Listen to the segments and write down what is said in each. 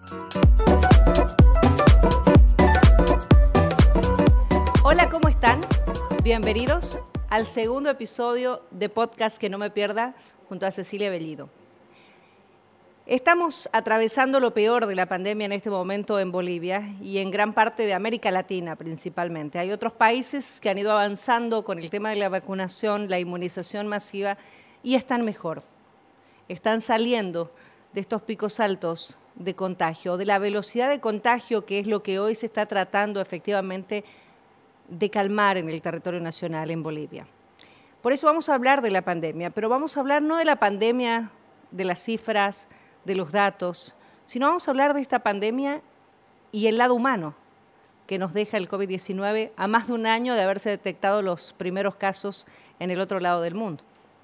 Hola, ¿cómo están? Bienvenidos al segundo episodio de Podcast Que No Me Pierda junto a Cecilia Bellido. Estamos atravesando lo peor de la pandemia en este momento en Bolivia y en gran parte de América Latina principalmente. Hay otros países que han ido avanzando con el tema de la vacunación, la inmunización masiva y están mejor. Están saliendo de estos picos altos de contagio, de la velocidad de contagio, que es lo que hoy se está tratando efectivamente de calmar en el territorio nacional en Bolivia. Por eso vamos a hablar de la pandemia, pero vamos a hablar no de la pandemia, de las cifras, de los datos, sino vamos a hablar de esta pandemia y el lado humano que nos deja el COVID-19 a más de un año de haberse detectado los primeros casos en el otro lado del mundo.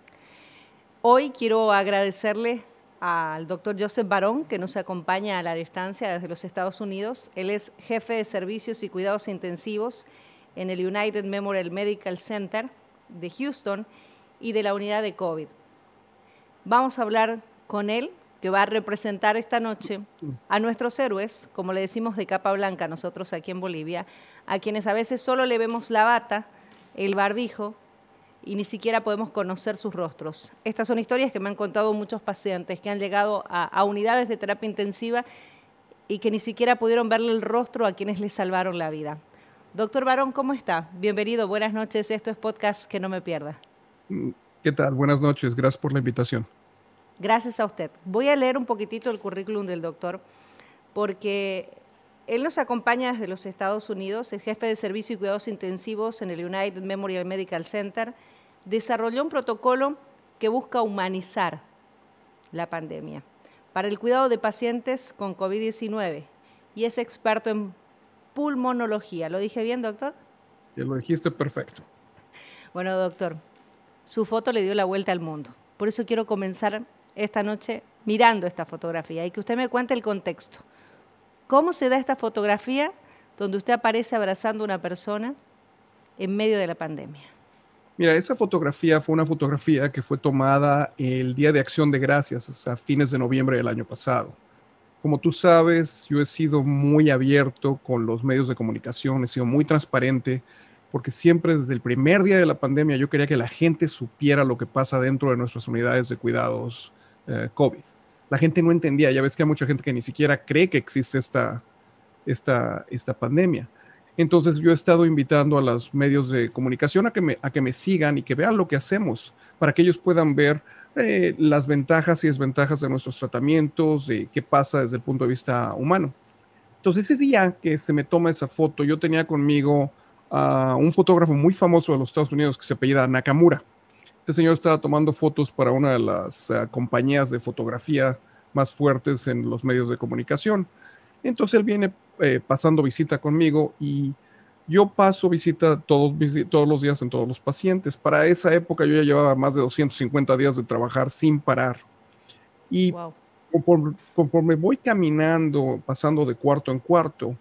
Hoy quiero agradecerle al doctor Joseph Barón, que nos acompaña a la distancia desde los Estados Unidos. Él es jefe de servicios y cuidados intensivos en el United Memorial Medical Center de Houston y de la unidad de COVID. Vamos a hablar con él, que va a representar esta noche a nuestros héroes, como le decimos de capa blanca nosotros aquí en Bolivia, a quienes a veces solo le vemos la bata, el barbijo, y ni siquiera podemos conocer sus rostros. Estas son historias que me han contado muchos pacientes que han llegado a unidades de terapia intensiva y que ni siquiera pudieron verle el rostro a quienes les salvaron la vida. Doctor Barón, ¿cómo está? Bienvenido, buenas noches. Esto es Podcast Que No Me Pierda. ¿Qué tal? Buenas noches, gracias por la invitación. Gracias a usted. Voy a leer un poquitito el currículum del doctor porque él nos acompaña desde los Estados Unidos, es jefe de servicio y cuidados intensivos en el United Memorial Medical Center. Desarrolló un protocolo que busca humanizar la pandemia para el cuidado de pacientes con COVID-19 y es experto en pulmonología. ¿Lo dije bien, doctor? Ya lo dijiste perfecto. Bueno, doctor, su foto le dio la vuelta al mundo. Por eso quiero comenzar esta noche mirando esta fotografía y que usted me cuente el contexto. ¿Cómo se da esta fotografía donde usted aparece abrazando a una persona en medio de la pandemia? Mira, esa fotografía fue una fotografía que fue tomada el Día de Acción de Gracias, a fines de noviembre del año pasado. Como tú sabes, yo he sido muy abierto con los medios de comunicación, he sido muy transparente, porque siempre desde el primer día de la pandemia yo quería que la gente supiera lo que pasa dentro de nuestras unidades de cuidados COVID. La gente no entendía, ya ves que hay mucha gente que ni siquiera cree que existe esta pandemia. Entonces yo he estado invitando a los medios de comunicación a que me sigan y que vean lo que hacemos, para que ellos puedan ver las ventajas y desventajas de nuestros tratamientos, de qué pasa desde el punto de vista humano. Entonces ese día que se me toma esa foto, yo tenía conmigo a un fotógrafo muy famoso de los Estados Unidos que se apellida Nakamura. Este señor estaba tomando fotos para una de las compañías de fotografía más fuertes en los medios de comunicación. Entonces él viene pasando visita conmigo y yo paso visita todos los días en todos los pacientes. Para esa época yo ya llevaba más de 250 días de trabajar sin parar. Y wow, conforme voy caminando, pasando de cuarto en cuarto,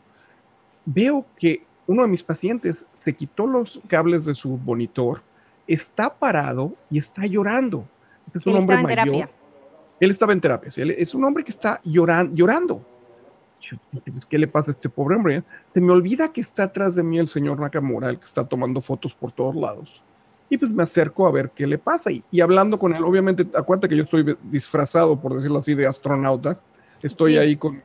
veo que uno de mis pacientes se quitó los cables de su monitor, está parado y está llorando. Es un hombre mayor. Terapia. Él estaba en terapia. ¿Sí? Es un hombre que está llorando. ¿Qué le pasa a este pobre hombre? Se me olvida que está atrás de mí el señor Nakamura, el que está tomando fotos por todos lados. Y pues me acerco a ver qué le pasa. Y hablando con él, obviamente, acuérdate que yo estoy disfrazado, por decirlo así, de astronauta. Estoy ahí con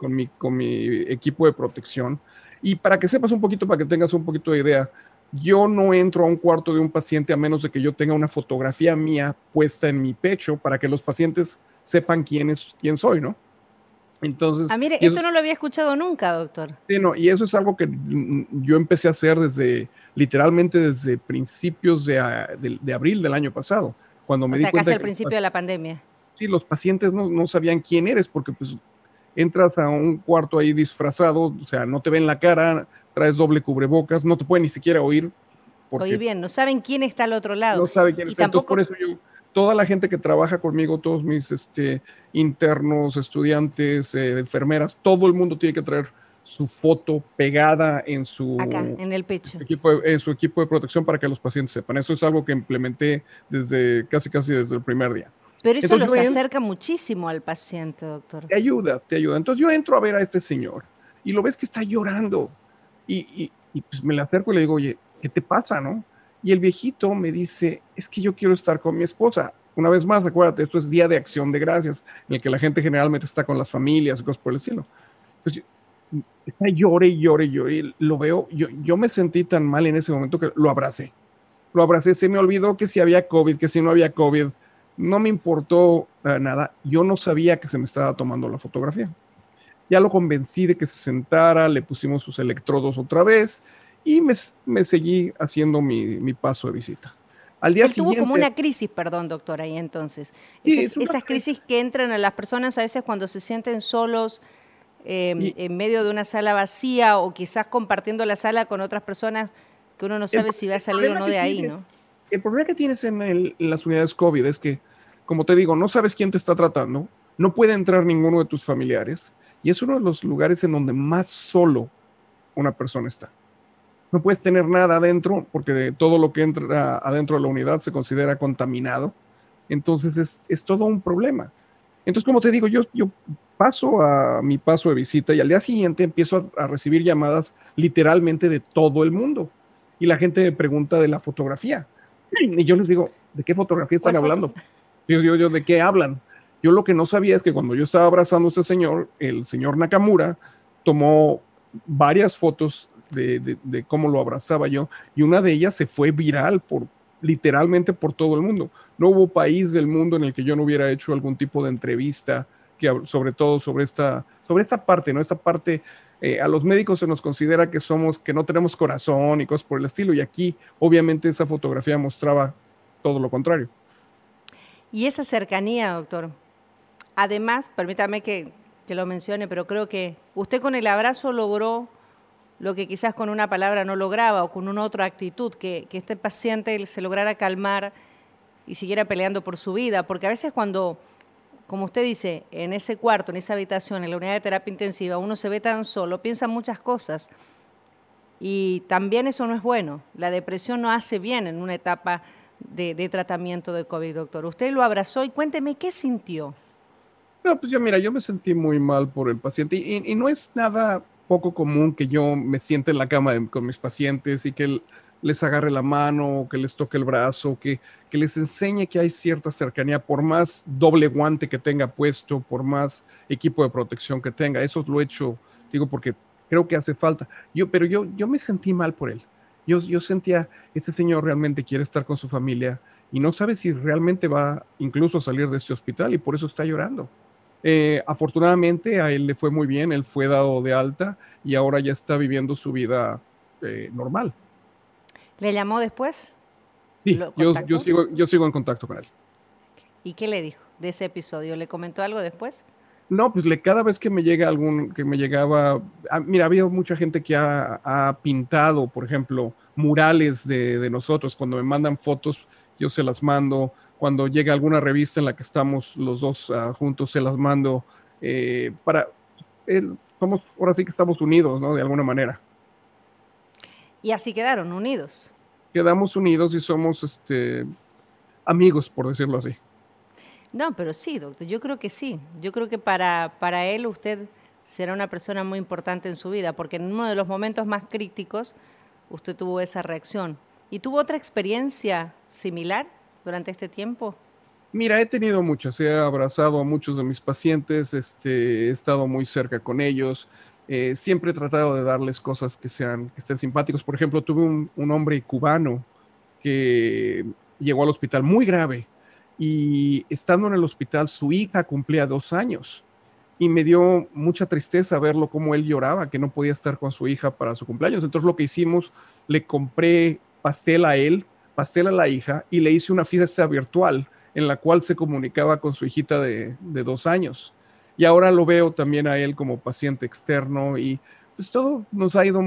mi equipo de protección. Y para que sepas un poquito, para que tengas un poquito de idea, yo no entro a un cuarto de un paciente a menos de que yo tenga una fotografía mía puesta en mi pecho para que los pacientes sepan quién soy, ¿no? Entonces, mire, esto no lo había escuchado nunca, doctor. Sí, no, y eso es algo que yo empecé a hacer literalmente desde principios de abril del año pasado, cuando me di cuenta casi al principio de la pandemia. Sí, los pacientes no sabían quién eres, porque pues entras a un cuarto ahí disfrazado, o sea, no te ven la cara, traes doble cubrebocas, no te pueden ni siquiera oír. Oye bien, no saben quién está al otro lado. No saben quién está. Tampoco... Entonces, por eso toda la gente que trabaja conmigo, todos mis internos, estudiantes, enfermeras, todo el mundo tiene que traer su foto pegada en su, acá, en el pecho, en su equipo de protección para que los pacientes sepan. Eso es algo que implementé casi desde el primer día. Pero eso Entonces los acerca muchísimo al paciente, doctor. Te ayuda, te ayuda. Entonces yo entro a ver a este señor y lo ves que está llorando. Y pues me le acerco y le digo, oye, ¿qué te pasa, no? Y el viejito me dice, es que yo quiero estar con mi esposa. Una vez más, acuérdate, esto es Día de Acción de Gracias, en el que la gente generalmente está con las familias, cosas por el estilo. Entonces, está llore y llore y llore. Y lo veo, yo me sentí tan mal en ese momento que lo abracé. Lo abracé, se me olvidó que si había COVID, que si no había COVID. No me importó nada. Yo no sabía que se me estaba tomando la fotografía. Ya lo convencí de que se sentara, le pusimos sus electrodos otra vez y me seguí haciendo mi paso de visita. Al día Él tuvo como siguiente, una crisis, perdón, doctor, ahí entonces. sí, es una Esas crisis que entran a las personas a veces cuando se sienten solos y en medio de una sala vacía o quizás compartiendo la sala con otras personas que uno no el, sabe si va a el salir o problema no que de ahí, tienes, ¿no? el problema que tienes en las unidades COVID es que, como te digo, no sabes quién te está tratando, no puede entrar ninguno de tus familiares y es uno de los lugares en donde más solo una persona está. No puedes tener nada adentro porque todo lo que entra adentro de la unidad se considera contaminado. Entonces es todo un problema. Entonces, como te digo, yo paso a mi paso de visita y al día siguiente empiezo a recibir llamadas literalmente de todo el mundo. Y la gente me pregunta de la fotografía. Y yo les digo, ¿de qué fotografía ¿Cuál están foto? hablando? ¿De qué hablan? Yo lo que no sabía es que cuando yo estaba abrazando a ese señor, el señor Nakamura tomó varias fotos de cómo lo abrazaba yo y una de ellas se fue viral literalmente por todo el mundo. No hubo país del mundo en el que yo no hubiera hecho algún tipo de entrevista sobre todo sobre esta parte, ¿no? Esta parte, a los médicos se nos considera que no tenemos corazón y cosas por el estilo, y aquí obviamente esa fotografía mostraba todo lo contrario. Y esa cercanía, doctor. Además, permítame que lo mencione, pero creo que usted con el abrazo logró lo que quizás con una palabra no lograba o con una otra actitud, que este paciente se lograra calmar y siguiera peleando por su vida, porque a veces cuando, como usted dice, en ese cuarto, en esa habitación, en la unidad de terapia intensiva, uno se ve tan solo, piensa muchas cosas y también eso no es bueno. La depresión no hace bien en una etapa de tratamiento de COVID, doctor. Usted lo abrazó y cuénteme qué sintió. No, pues mira, yo me sentí muy mal por el paciente y no es nada poco común que yo me siente en la cama con mis pacientes y que les agarre la mano, que les toque el brazo, que les enseñe que hay cierta cercanía, por más doble guante que tenga puesto, por más equipo de protección que tenga. Eso lo he hecho, digo, porque creo que hace falta. Pero yo me sentí mal por él. Yo sentía, este señor realmente quiere estar con su familia y no sabe si realmente va incluso a salir de este hospital y por eso está llorando. Afortunadamente a él le fue muy bien, él fue dado de alta y ahora ya está viviendo su vida normal. ¿Le llamó después? Sí, ¿Lo contactó? yo sigo en contacto con él. ¿Y qué le dijo de ese episodio? ¿Le comentó algo después? No, pues cada vez que me llega que me llegaba, mira, había mucha gente que ha pintado, por ejemplo, murales de nosotros. Cuando me mandan fotos, yo se las mando. Cuando llega alguna revista en la que estamos los dos juntos, se las mando. Para, ahora sí que estamos unidos, ¿no? De alguna manera. Y así quedaron unidos. Quedamos unidos y somos amigos, por decirlo así. No, pero sí, doctor, yo creo que sí. Yo creo que para él usted será una persona muy importante en su vida, porque en uno de los momentos más críticos usted tuvo esa reacción. ¿Y tuvo otra experiencia similar durante este tiempo? Mira, he tenido muchas, he abrazado a muchos de mis pacientes, he estado muy cerca con ellos, siempre he tratado de darles cosas que estén simpáticos. Por ejemplo, tuve un hombre cubano que llegó al hospital muy grave y estando en el hospital su hija cumplía 2 años y me dio mucha tristeza verlo como él lloraba, que no podía estar con su hija para su cumpleaños. Entonces lo que hicimos, le compré pastel a él, pastel a la hija y le hice una fiesta virtual en la cual se comunicaba con su hijita de 2 años. Y ahora lo veo también a él como paciente externo y pues todo nos ha ido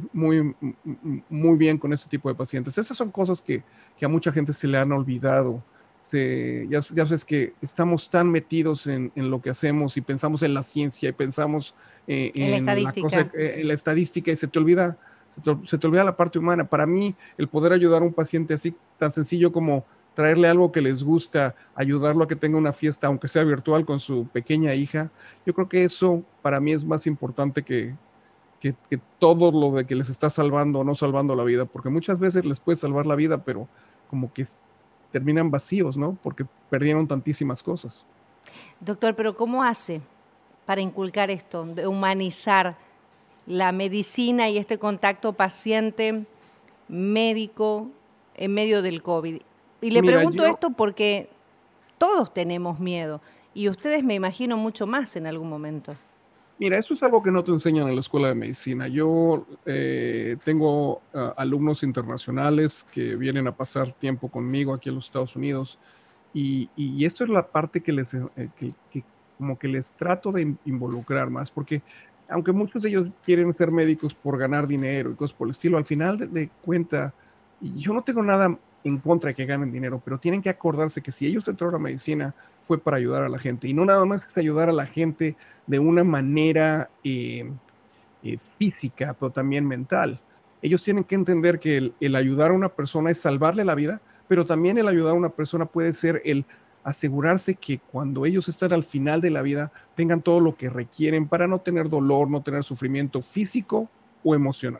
muy bien con ese tipo de pacientes. Esas son cosas que a mucha gente se le han olvidado. Ya sabes que estamos tan metidos en lo que hacemos y pensamos en la ciencia y pensamos En la en la cosa, estadística. en la estadística y se te olvida la parte humana. Para mí, el poder ayudar a un paciente así, tan sencillo como traerle algo que les gusta, ayudarlo a que tenga una fiesta, aunque sea virtual, con su pequeña hija. Yo creo que eso para mí es más importante que todo lo de que les está salvando o no salvando la vida, porque muchas veces les puede salvar la vida, pero como que terminan vacíos, ¿no? Porque perdieron tantísimas cosas. Doctor, pero ¿cómo hace para inculcar esto, de humanizar la medicina y este contacto paciente-médico en medio del COVID? Y le Mira, pregunto esto porque todos tenemos miedo y ustedes me imagino mucho más en algún momento. Mira, esto es algo que no te enseñan en la escuela de medicina. Yo tengo alumnos internacionales que vienen a pasar tiempo conmigo aquí en los Estados Unidos y esto es la parte que que como que les trato de involucrar más, porque aunque muchos de ellos quieren ser médicos por ganar dinero y cosas por el estilo, al final de cuenta, y yo no tengo nada en contra de que ganen dinero, pero tienen que acordarse que si ellos entraron a medicina fue para ayudar a la gente y no nada más es ayudar a la gente de una manera física, pero también mental. Ellos tienen que entender que el ayudar a una persona es salvarle la vida, pero también el ayudar a una persona puede ser el asegurarse que cuando ellos están al final de la vida tengan todo lo que requieren para no tener dolor, no tener sufrimiento físico o emocional.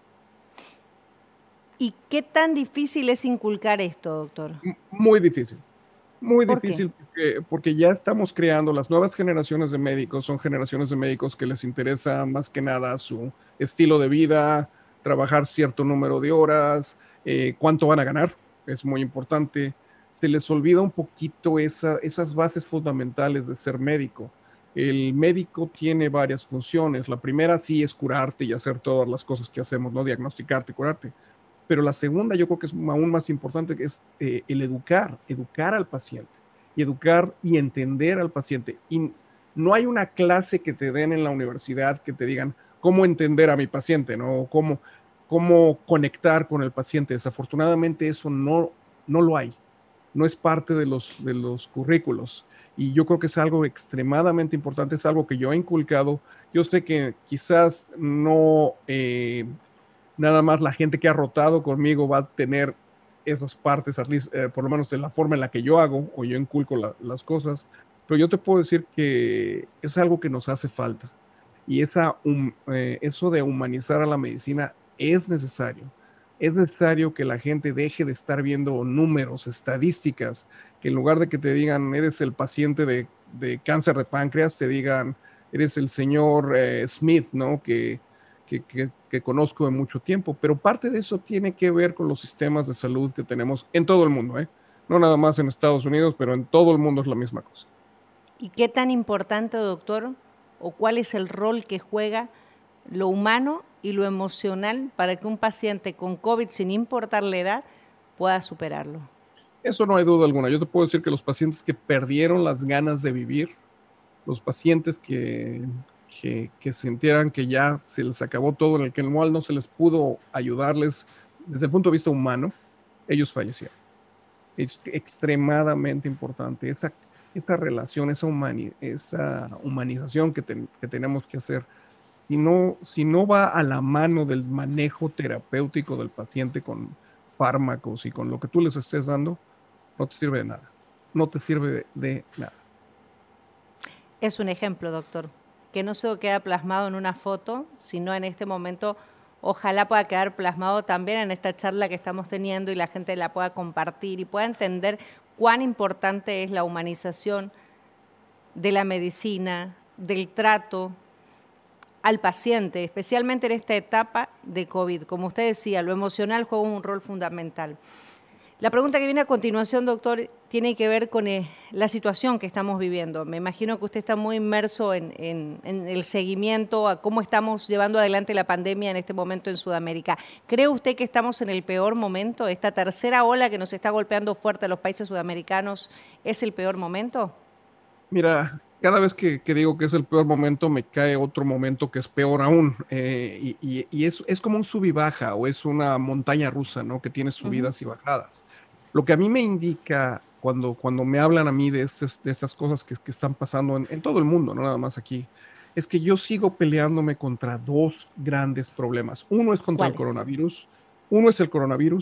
¿Y qué tan difícil es inculcar esto, doctor? Muy difícil. Muy ¿Por qué? difícil porque ya estamos creando las nuevas generaciones de médicos, son generaciones de médicos que les interesa más que nada su estilo de vida, trabajar cierto número de horas, cuánto van a ganar, es muy importante. Se les olvida un poquito esas bases fundamentales de ser médico. El médico tiene varias funciones. La primera sí es curarte y hacer todas las cosas que hacemos, no diagnosticarte, curarte. Pero la segunda yo creo que es aún más importante, que es el educar al paciente y educar y entender al paciente. Y no hay una clase que te den en la universidad que te digan cómo entender a mi paciente, ¿no? Cómo conectar con el paciente. Desafortunadamente eso no lo hay, no es parte de los currículos. Y yo creo que es algo extremadamente importante, es algo que yo he inculcado. Yo sé que quizás no nada más la gente que ha rotado conmigo va a tener esas partes, at least, por lo menos de la forma en la que yo hago o yo inculco las cosas, pero yo te puedo decir que es algo que nos hace falta y eso de humanizar a la medicina es necesario. Es necesario que la gente deje de estar viendo números, estadísticas, que en lugar de que te digan eres el paciente de cáncer de páncreas, te digan eres el señor Smith, ¿no? Que conozco de mucho tiempo, pero parte de eso tiene que ver con los sistemas de salud que tenemos en todo el mundo, ¿eh? No nada más en Estados Unidos, pero en todo el mundo es la misma cosa. ¿Y qué tan importante, doctor, o cuál es el rol que juega lo humano y lo emocional para que un paciente con COVID, sin importar la edad, pueda superarlo? Eso no hay duda alguna. Yo te puedo decir que los pacientes que perdieron las ganas de vivir, los pacientes que sintieran que ya se les acabó todo, en el que el cual no se les pudo ayudarles desde el punto de vista humano, ellos fallecieron. Es extremadamente importante esa relación, esa humanización que tenemos que hacer. Si no va a la mano del manejo terapéutico del paciente con fármacos y con lo que tú les estés dando, no te sirve de nada. No te sirve de nada. Es un ejemplo, doctor, que no solo queda plasmado en una foto, sino en este momento ojalá pueda quedar plasmado también en esta charla que estamos teniendo y la gente la pueda compartir y pueda entender cuán importante es la humanización de la medicina, del trato al paciente, especialmente en esta etapa de COVID. Como usted decía, lo emocional juega un rol fundamental. La pregunta que viene a continuación, doctor, tiene que ver con la situación que estamos viviendo. Me imagino que usted está muy inmerso en el seguimiento a cómo estamos llevando adelante la pandemia en este momento en Sudamérica. ¿Cree usted que estamos en el peor momento? ¿Esta tercera ola que nos está golpeando fuerte a los países sudamericanos es el peor momento? Mira, cada vez que digo que es el peor momento, me cae otro momento que es peor aún. Y es como un sub y baja o es una montaña rusa, ¿no? Que tiene subidas y bajadas. Lo que a mí me indica cuando me hablan a mí de estas cosas que están pasando en todo el mundo, no nada más aquí, es que yo sigo peleándome contra dos grandes problemas. Uno es contra el ¿Cuáles? coronavirus, uno es el coronavirus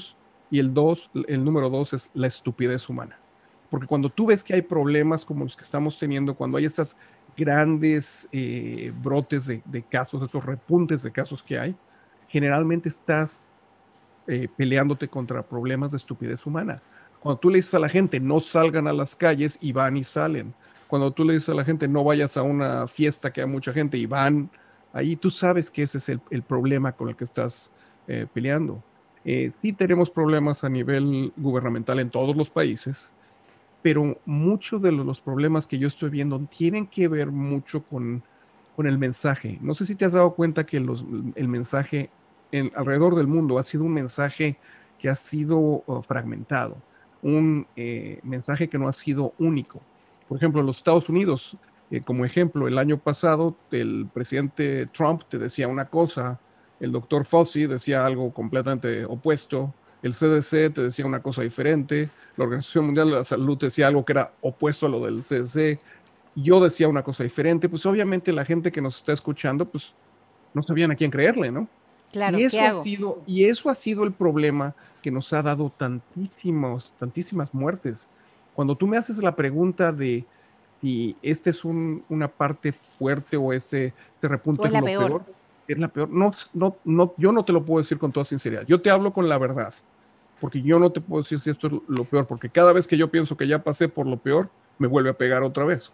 Y el número dos es la estupidez humana. Porque cuando tú ves que hay problemas como los que estamos teniendo, cuando hay estas grandes brotes de casos, estos repuntes de casos que hay, generalmente estás peleándote contra problemas de estupidez humana. Cuando tú le dices a la gente no salgan a las calles, y van y salen. Cuando tú le dices a la gente no vayas a una fiesta que hay mucha gente, y van ahí, tú sabes que ese es el problema con el que estás peleando. Sí tenemos problemas a nivel gubernamental en todos los países, pero muchos de los problemas que yo estoy viendo tienen que ver mucho con el mensaje. No sé si te has dado cuenta que el mensaje alrededor del mundo ha sido un mensaje que ha sido fragmentado, un mensaje que no ha sido único. Por ejemplo, en los Estados Unidos, como ejemplo, el año pasado el presidente Trump te decía una cosa, el doctor Fauci decía algo completamente opuesto, el CDC te decía una cosa diferente, la Organización Mundial de la Salud decía algo que era opuesto a lo del CDC, yo decía una cosa diferente, pues obviamente la gente que nos está escuchando, pues no sabían a quién creerle, ¿no? Claro, ¿qué hago? Y eso ha sido el problema que nos ha dado tantísimas muertes. Cuando tú me haces la pregunta de si este es una parte fuerte o este ¿O repunte es la peor? es la peor. No, no, no, yo no te lo puedo decir con toda sinceridad. Yo te hablo con la verdad, porque yo no te puedo decir si esto es lo peor, porque cada vez que yo pienso que ya pasé por lo peor, me vuelve a pegar otra vez.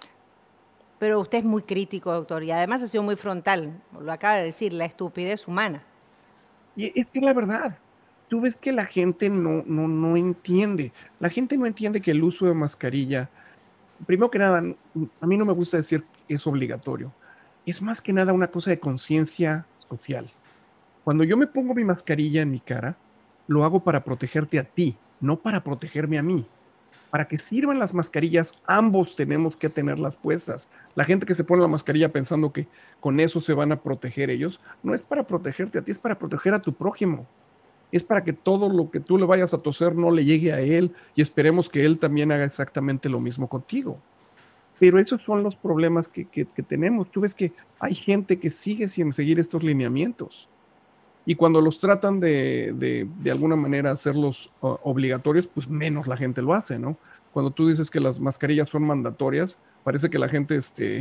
Pero usted es muy crítico, doctor, y además ha sido muy frontal, lo acaba de decir, la estupidez humana. Y es que la verdad, tú ves que la gente no entiende. La gente no entiende que el uso de mascarilla, primero que nada, a mí no me gusta decir que es obligatorio. Es más que nada una cosa de conciencia social. Cuando yo me pongo mi mascarilla en mi cara, lo hago para protegerte a ti, no para protegerme a mí. Para que sirvan las mascarillas, ambos tenemos que tenerlas puestas. La gente que se pone la mascarilla pensando que con eso se van a proteger ellos, no es para protegerte a ti, es para proteger a tu prójimo. Es para que todo lo que tú le vayas a toser no le llegue a él, y esperemos que él también haga exactamente lo mismo contigo. Pero esos son los problemas que tenemos. Tú ves que hay gente que sigue sin seguir estos lineamientos. Y cuando los tratan de alguna manera hacerlos obligatorios, pues menos la gente lo hace, ¿no? Cuando tú dices que las mascarillas son mandatorias, parece que la gente,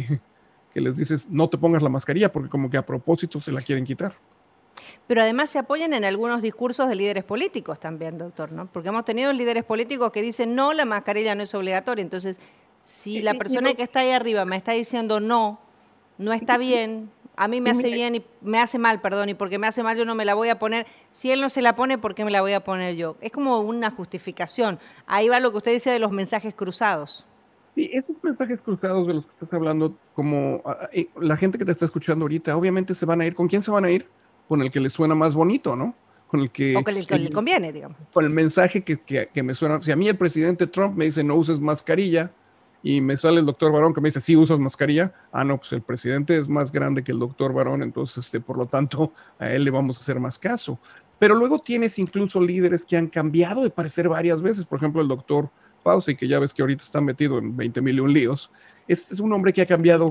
que les dices, no te pongas la mascarilla, porque como que a propósito se la quieren quitar. Pero además se apoyan en algunos discursos de líderes políticos también, doctor, ¿no? Porque hemos tenido líderes políticos que dicen, no, la mascarilla no es obligatoria. Entonces, si la persona que está ahí arriba me está diciendo, no, no está bien, a mí me hace bien y me hace mal, perdón, y porque me hace mal yo no me la voy a poner. Si él no se la pone, ¿por qué me la voy a poner yo? Es como una justificación. Ahí va lo que usted dice de los mensajes cruzados. Sí, esos mensajes cruzados de los que estás hablando, como la gente que te está escuchando ahorita, obviamente se van a ir. ¿Con quién se van a ir? Con el que les suena más bonito, ¿no? Con el O que le conviene, digamos. con el mensaje que me suena. Si a mí el presidente Trump me dice no uses mascarilla, y me sale el doctor Barón que me dice sí usas mascarilla, no, pues el presidente es más grande que el doctor Barón, entonces por lo tanto a él le vamos a hacer más caso. Pero luego tienes incluso líderes que han cambiado de parecer varias veces. Por ejemplo, el doctor Fauci, que ya ves que ahorita está metido en 20,000,000 líos. Es un hombre que ha cambiado,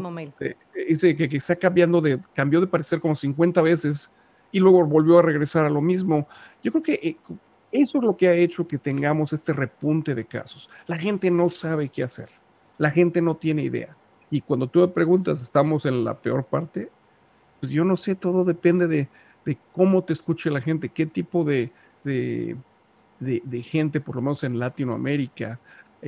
que está cambió de parecer como 50 veces, y luego volvió a regresar a lo mismo. Yo creo que eso es lo que ha hecho que tengamos este repunte de casos. La gente no sabe qué hacer. La gente no tiene idea. Y cuando tú me preguntas, ¿estamos en la peor parte? Pues yo no sé, todo depende de cómo te escuche la gente, qué tipo de, de gente, por lo menos en Latinoamérica,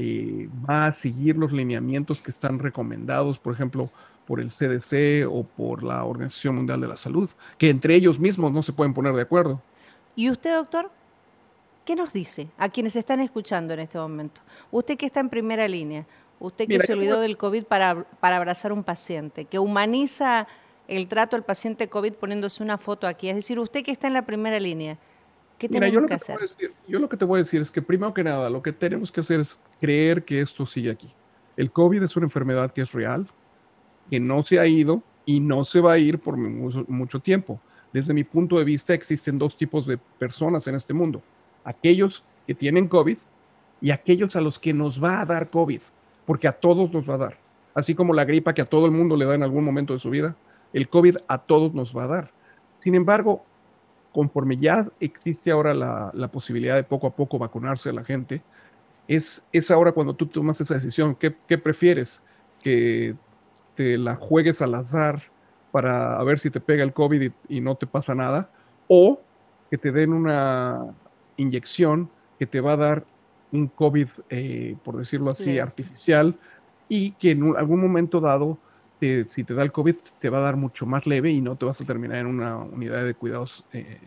va a seguir los lineamientos que están recomendados, por ejemplo, por el CDC o por la Organización Mundial de la Salud, que entre ellos mismos no se pueden poner de acuerdo. ¿Y usted, doctor? ¿Qué nos dice a quienes están escuchando en este momento? Usted que está en primera línea, usted que Mira, se olvidó del COVID para abrazar a un paciente, que humaniza el trato al paciente COVID poniéndose una foto aquí. Es decir, usted que está en la primera línea, ¿qué tenemos que hacer? Yo lo que te voy a decir es que primero que nada, lo que tenemos que hacer es creer que esto sigue aquí. El COVID es una enfermedad que es real, que no se ha ido y no se va a ir por mucho tiempo. Desde mi punto de vista, existen dos tipos de personas en este mundo: aquellos que tienen COVID y aquellos a los que nos va a dar COVID, porque a todos nos va a dar. Así como la gripa que a todo el mundo le da en algún momento de su vida, el COVID a todos nos va a dar. Sin embargo, conforme ya existe ahora la posibilidad de poco a poco vacunarse a la gente, es ahora cuando tú tomas esa decisión. ¿Qué prefieres? ¿Que te la juegues al azar para ver si te pega el COVID y no te pasa nada? ¿O que te den una inyección que te va a dar un COVID, por decirlo así, Leve. artificial, y que en algún momento dado, si te da el COVID, te va a dar mucho más leve y no te vas a terminar en una unidad de cuidados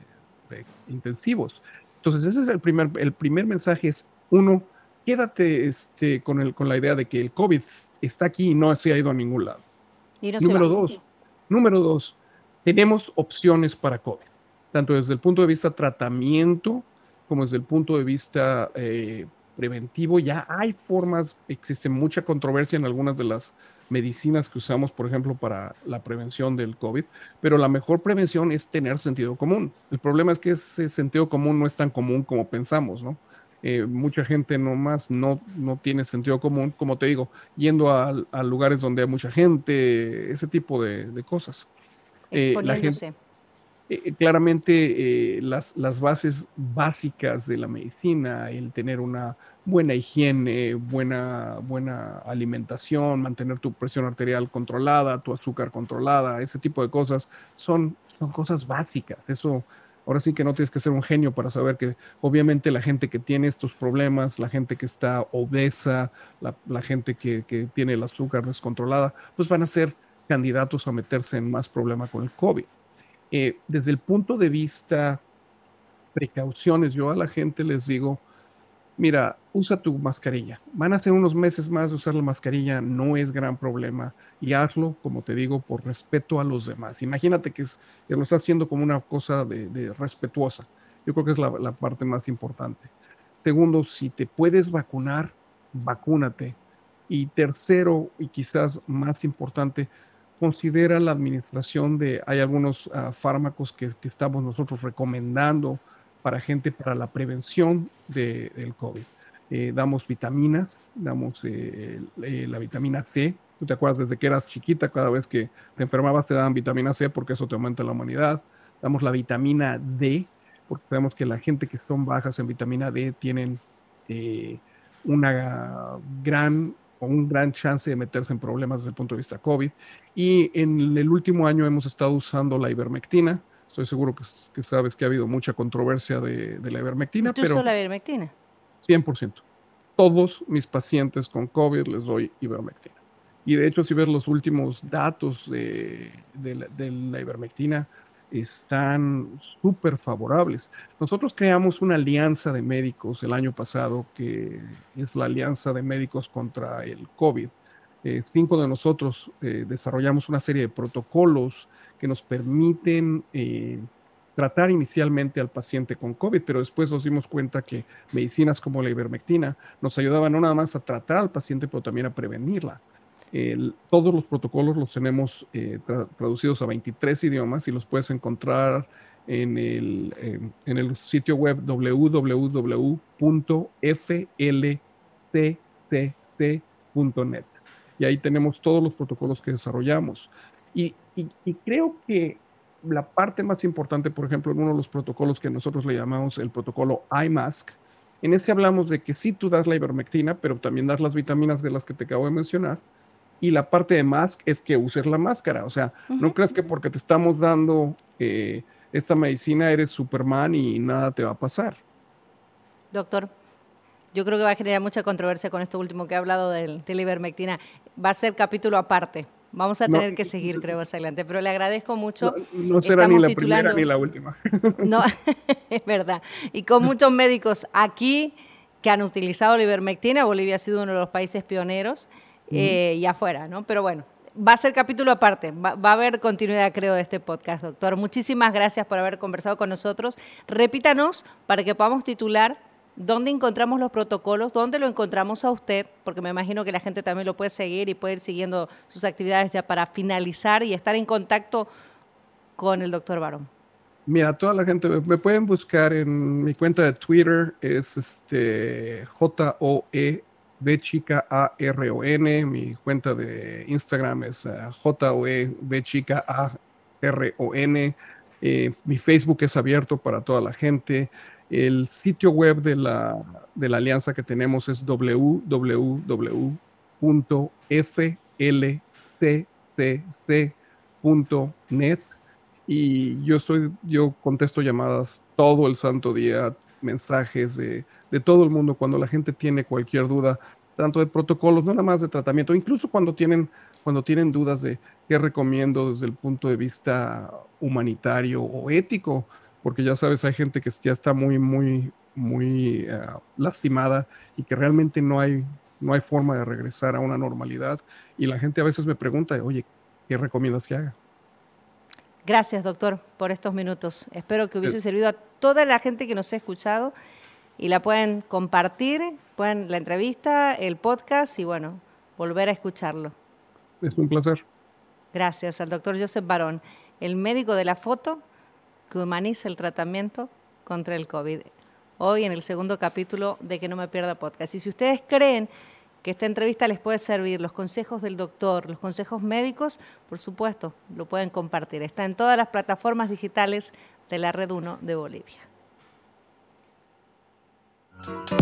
intensivos? Entonces, ese es el primer mensaje es, uno, quédate con la idea de que el COVID está aquí y no se ha ido a ningún lado. Y no se Número va. dos, número dos, tenemos opciones para COVID, tanto desde el punto de vista tratamiento como desde el punto de vista preventivo. Ya hay formas, existe mucha controversia en algunas de las medicinas que usamos, por ejemplo, para la prevención del COVID, pero la mejor prevención es tener sentido común. El problema es que ese sentido común no es tan común como pensamos, ¿no? Mucha gente nomás no tiene sentido común, como te digo, yendo a lugares donde hay mucha gente, ese tipo de cosas. La gente, Exponiéndose. claramente, las bases básicas de la medicina, el tener una buena higiene, buena alimentación, mantener tu presión arterial controlada, tu azúcar controlada, ese tipo de cosas, son cosas básicas. Eso, ahora sí que no tienes que ser un genio para saber que obviamente la gente que tiene estos problemas, la gente que está obesa, la gente que tiene el azúcar descontrolada, pues van a ser candidatos a meterse en más problema con el COVID. Desde el punto de vista precauciones, yo a la gente les digo, mira, usa tu mascarilla. Van a ser unos meses más de usar la mascarilla, no es gran problema. Y hazlo, como te digo, por respeto a los demás. Imagínate que lo estás haciendo como una cosa de respetuosa. Yo creo que es la parte más importante. Segundo, si te puedes vacunar, vacúnate. Y tercero, y quizás más importante, considera la administración hay algunos fármacos que estamos nosotros recomendando para gente para la prevención del COVID. Damos vitaminas, damos la vitamina C. ¿Tú te acuerdas desde que eras chiquita? Cada vez que te enfermabas te daban vitamina C porque eso te aumenta la humanidad. Damos la vitamina D porque sabemos que la gente que son bajas en vitamina D tienen eh, una gran o un gran chance de meterse en problemas desde el punto de vista COVID. Y en el último año hemos estado usando la ivermectina. Estoy seguro que sabes que ha habido mucha controversia de la ivermectina, ¿Usted usó pero la ivermectina? 100%. Todos mis pacientes con COVID les doy ivermectina. Y de hecho, si ves los últimos datos de la ivermectina, están súper favorables. Nosotros creamos una alianza de médicos el año pasado, que es la Alianza de Médicos contra el COVID. 5 de nosotros desarrollamos una serie de protocolos que nos permiten tratar inicialmente al paciente con COVID, pero después nos dimos cuenta que medicinas como la ivermectina nos ayudaban no nada más a tratar al paciente, pero también a prevenirla. Todos los protocolos los tenemos traducidos a 23 idiomas y los puedes encontrar en el sitio web www.flccc.net. Y ahí tenemos todos los protocolos que desarrollamos. Y creo que la parte más importante, por ejemplo, en uno de los protocolos que nosotros le llamamos el protocolo IMASC, en ese hablamos de que sí tú das la ivermectina, pero también das las vitaminas de las que te acabo de mencionar. Y la parte de mask es que uses la máscara. O sea, no creas que porque te estamos dando esta medicina eres Superman y nada te va a pasar. Doctor, yo creo que va a generar mucha controversia con esto último que ha hablado de la ivermectina. Va a ser capítulo aparte. Vamos a No, tener que seguir, creo, más adelante. Pero le agradezco no, mucho. no será ni Estamos la primera ni titulando. la última. No, es verdad. Y con muchos médicos aquí que han utilizado la ivermectina, Bolivia ha sido uno de los países pioneros y afuera, ¿no? Pero bueno, va a ser capítulo aparte, va a haber continuidad, creo, de este podcast, doctor. Muchísimas gracias por haber conversado con nosotros. Repítanos para que podamos titular dónde encontramos los protocolos, dónde lo encontramos a usted, porque me imagino que la gente también lo puede seguir y puede ir siguiendo sus actividades ya para finalizar y estar en contacto con el doctor Barón. Mira, toda la gente me pueden buscar en mi cuenta de Twitter, es JOE chica ARON. Mi cuenta de Instagram es JOE chica ARON. Mi Facebook es abierto para toda la gente. El sitio web de la alianza que tenemos es www.flccc.net y yo contesto llamadas todo el santo día, mensajes de todo el mundo cuando la gente tiene cualquier duda, tanto de protocolos, no nada más de tratamiento, incluso cuando tienen dudas de qué recomiendo desde el punto de vista humanitario o ético, porque ya sabes, hay gente que ya está muy lastimada y que realmente no hay forma de regresar a una normalidad. Y la gente a veces me pregunta, oye, ¿qué recomiendas que haga? Gracias, doctor, por estos minutos. Espero que hubiese servido a toda la gente que nos ha escuchado y la pueden compartir, la entrevista, el podcast y bueno, volver a escucharlo. Es un placer. Gracias al doctor Joseph Barón, el médico de la foto que humaniza el tratamiento contra el COVID. Hoy en el segundo capítulo de Que no me pierda podcast. Y si ustedes creen que esta entrevista les puede servir, los consejos del doctor, los consejos médicos, por supuesto, lo pueden compartir. Está en todas las plataformas digitales de la Red 1 de Bolivia.